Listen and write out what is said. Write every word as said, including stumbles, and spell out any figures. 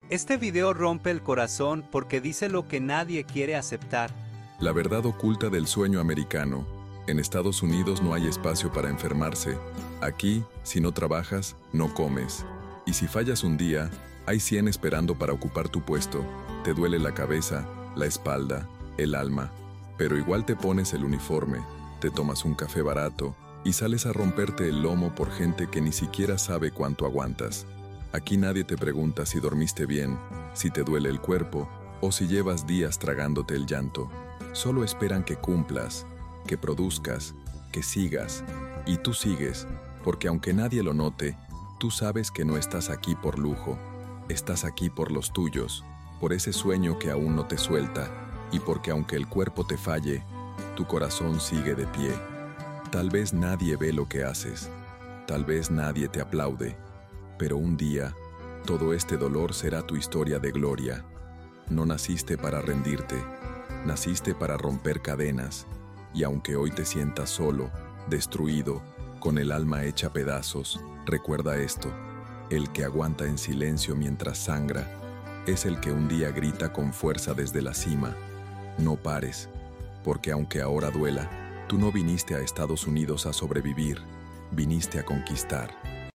Este video rompe el corazón porque dice lo que nadie quiere aceptar. La verdad oculta del sueño americano. En Estados Unidos no hay espacio para enfermarse. Aquí, si no trabajas, no comes. Y si fallas un día, hay cien esperando para ocupar tu puesto. Te duele la cabeza, la espalda, el alma. Pero igual te pones el uniforme, te tomas un café barato y sales a romperte el lomo por gente que ni siquiera sabe cuánto aguantas. Aquí nadie te pregunta si dormiste bien, si te duele el cuerpo o si llevas días tragándote el llanto. Solo esperan que cumplas, que produzcas, que sigas. Y tú sigues, porque aunque nadie lo note, tú sabes que no estás aquí por lujo. Estás aquí por los tuyos, por ese sueño que aún no te suelta, y porque aunque el cuerpo te falle, tu corazón sigue de pie. Tal vez nadie ve lo que haces, tal vez nadie te aplaude, pero un día, todo este dolor será tu historia de gloria. No naciste para rendirte, naciste para romper cadenas, y aunque hoy te sientas solo, destruido, con el alma hecha pedazos, recuerda esto: el que aguanta en silencio mientras sangra, es el que un día grita con fuerza desde la cima. No pares, porque aunque ahora duela, tú no viniste a Estados Unidos a sobrevivir, viniste a conquistar.